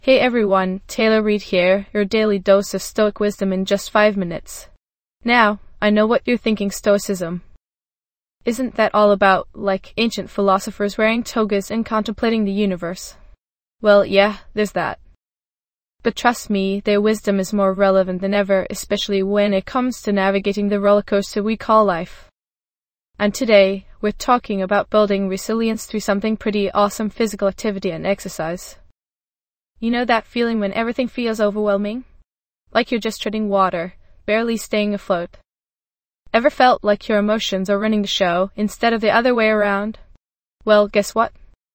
Hey everyone, Taylor Reid here, your daily dose of Stoic wisdom in just 5 minutes. Now, I know what you're thinking, Stoicism. Isn't that all about, like, ancient philosophers wearing togas and contemplating the universe? Well, yeah, there's that. But trust me, their wisdom is more relevant than ever, especially when it comes to navigating the rollercoaster we call life. And today, we're talking about building resilience through something pretty awesome: physical activity and exercise. You know that feeling when everything feels overwhelming? Like you're just treading water, barely staying afloat. Ever felt like your emotions are running the show instead of the other way around? Well, guess what?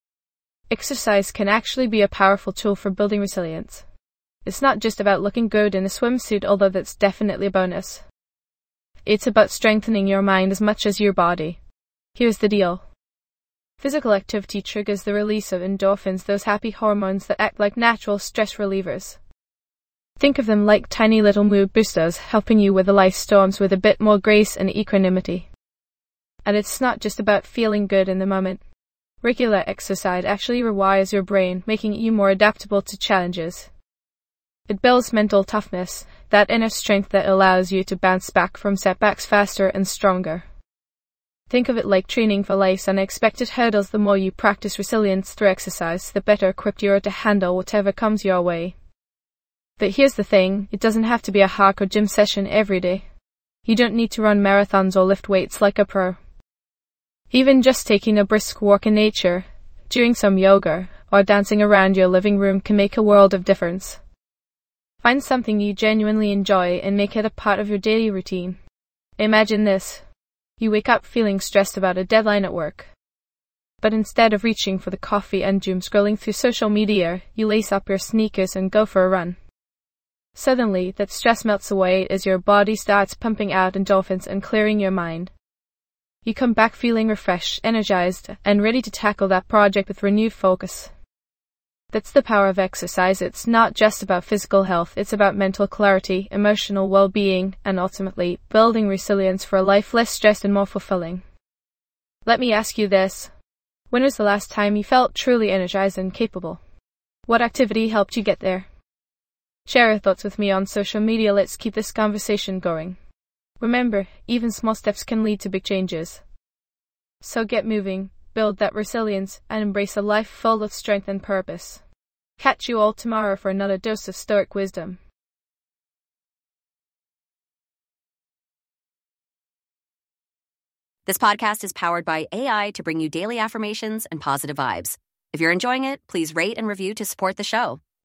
Exercise can actually be a powerful tool for building resilience. It's not just about looking good in a swimsuit, although that's definitely a bonus. It's about strengthening your mind as much as your body. Here's the deal. Physical activity triggers the release of endorphins, those happy hormones that act like natural stress relievers. Think of them like tiny little mood boosters, helping you weather life's storms with a bit more grace and equanimity. And it's not just about feeling good in the moment. Regular exercise actually rewires your brain, making you more adaptable to challenges. It builds mental toughness, that inner strength that allows you to bounce back from setbacks faster and stronger. Think of it like training for life's unexpected hurdles. The more you practice resilience through exercise, the better equipped you are to handle whatever comes your way. But here's the thing, it doesn't have to be a hardcore gym session every day. You don't need to run marathons or lift weights like a pro. Even just taking a brisk walk in nature, doing some yoga, or dancing around your living room can make a world of difference. Find something you genuinely enjoy and make it a part of your daily routine. Imagine this. You wake up feeling stressed about a deadline at work. But instead of reaching for the coffee and doom scrolling through social media, you lace up your sneakers and go for a run. Suddenly, that stress melts away as your body starts pumping out endorphins and clearing your mind. You come back feeling refreshed, energized, and ready to tackle that project with renewed focus. That's the power of exercise. It's not just about physical health, it's about mental clarity, emotional well-being, and ultimately, building resilience for a life less stressed and more fulfilling. Let me ask you this. When was the last time you felt truly energized and capable? What activity helped you get there? Share your thoughts with me on social media. Let's keep this conversation going. Remember, even small steps can lead to big changes. So get moving, build that resilience, and embrace a life full of strength and purpose. Catch you all tomorrow for another dose of Stoic wisdom. This podcast is powered by AI to bring you daily affirmations and positive vibes. If you're enjoying it, please rate and review to support the show.